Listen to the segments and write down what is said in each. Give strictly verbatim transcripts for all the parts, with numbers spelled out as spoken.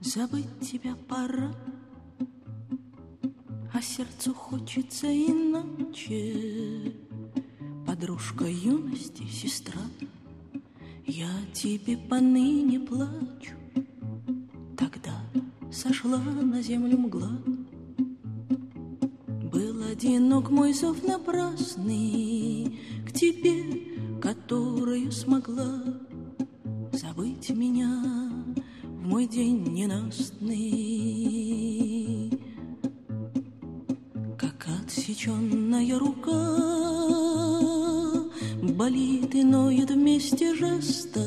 Забыть тебя пора, а сердцу хочется иначе. Подружка юности, сестра, я тебе поныне плачу. Тогда сошла на землю мгла, был одинок мой зов напрасный к тебе, которую смогла забыть меня в мой день ненастный. Как отсеченная рука болит и ноет вместе жеста,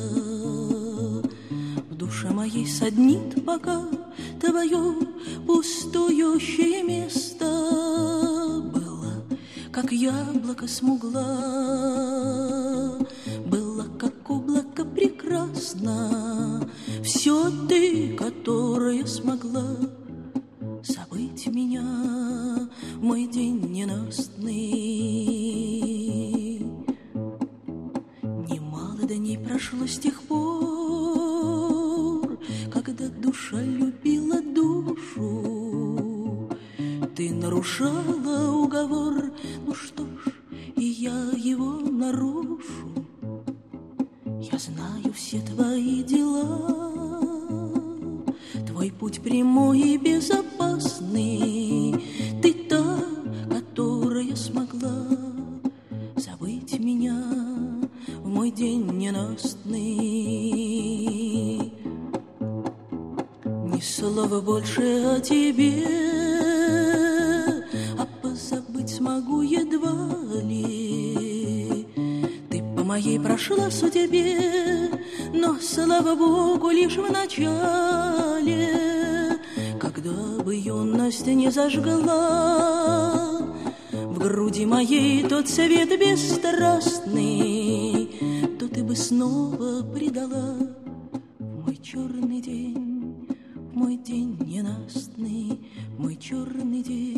в душе моей саднит пока твое пустующее место. Было, как яблоко смугла, было, как облако прекрасно, все ты, которая смогла забыть меня в мой день ненастный. Немало дней прошло с тех пор, когда душа любила душу. Ты нарушала уговор, ну что ж, и я его нарушу. Я знаю все твои дела, твой путь прямой и безопасный. Ты та, которая смогла забыть меня в мой день ненастный. Ни слова больше о тебе, а позабыть смогу едва ли. Ты по моей прошла судьбе, но, слава Богу, лишь в начале. Когда бы юность не зажгла в груди моей тот свет бесстрастный, то ты бы снова предала в мой черный день, в мой день ненастный, в мой черный день.